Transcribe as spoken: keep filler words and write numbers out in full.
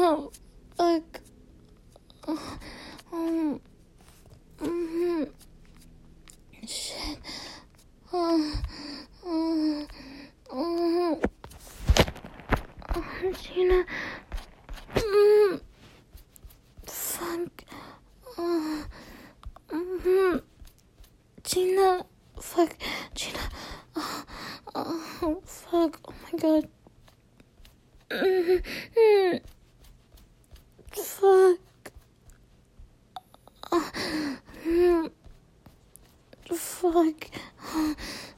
Oh, fuck. Oh, um, mm, shit. Oh, oh, oh, oh, Gina. Mm, fuck. Oh, mm, Gina. Fuck. Gina. Oh, oh, fuck. Oh my god. Mm, fuck. Oh, mm, fuck.